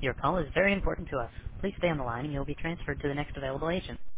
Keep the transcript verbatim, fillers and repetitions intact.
Your call is very important to us. Please stay on the line and you'll be transferred to the next available agent.